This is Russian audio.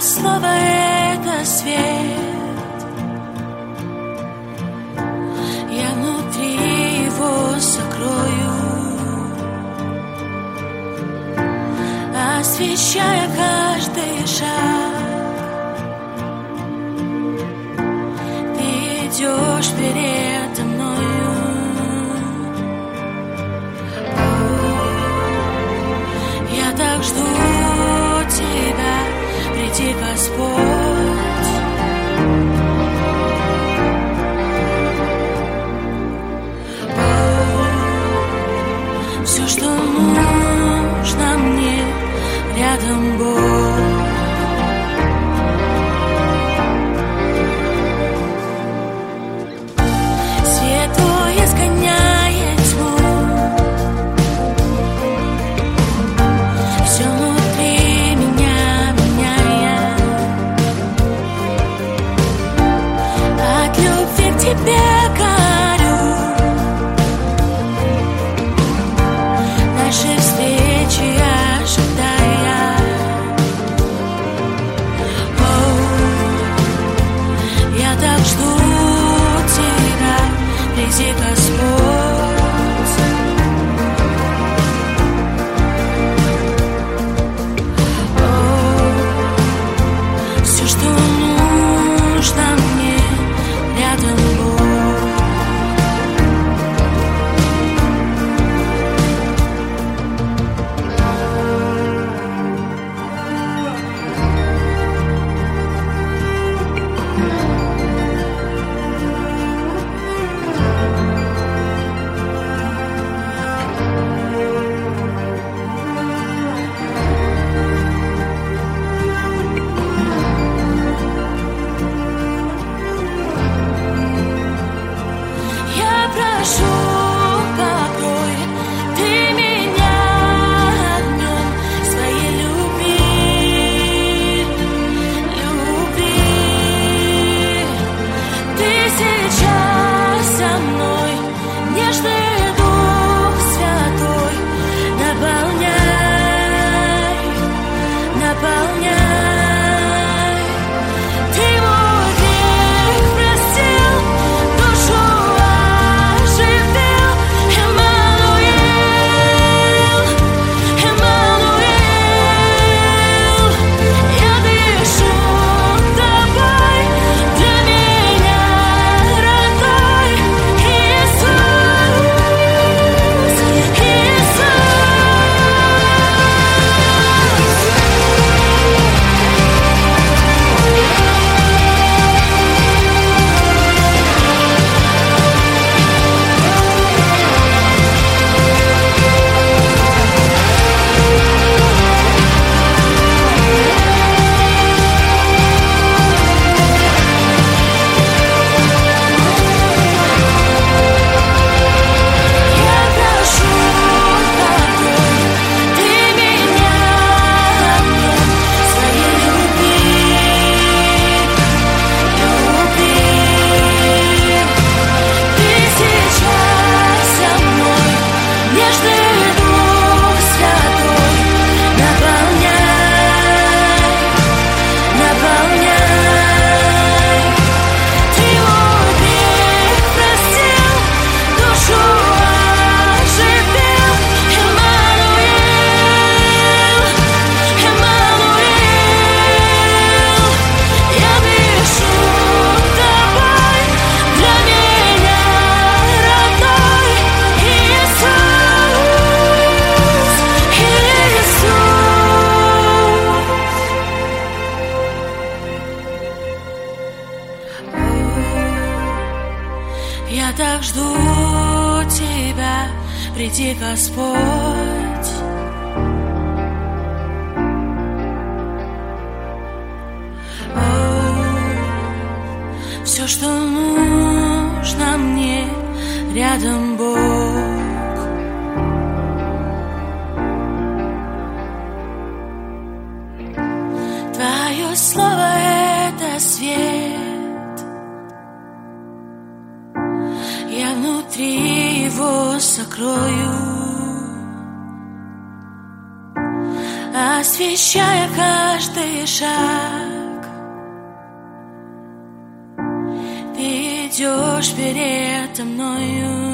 слово — это свет. Я внутри его сокрою, освещая каждый шаг. Ты идешь передо мною. Я так жду тебя, приди, Господь. Все, что нужно мне, рядом Бог. Свет Твой изгоняет тьму, все внутри меня меняя. От любви к Тебе горю, нашей встречи ожидая. Я так жду тебя, приди, Господь. Все, что нужно мне, рядом Бог. Прошу, покрой Ты меня огнем своей любви, любви. Ты сейчас со мной, нежный Дух Святой, наполняй, наполняй. Ты мой грех простил, душу я так жду тебя, приди, Господь. Все, что нужно мне, рядом Бог. Твое слово — это свет. Я внутри его сокрою, освещая каждый шаг. передо мною.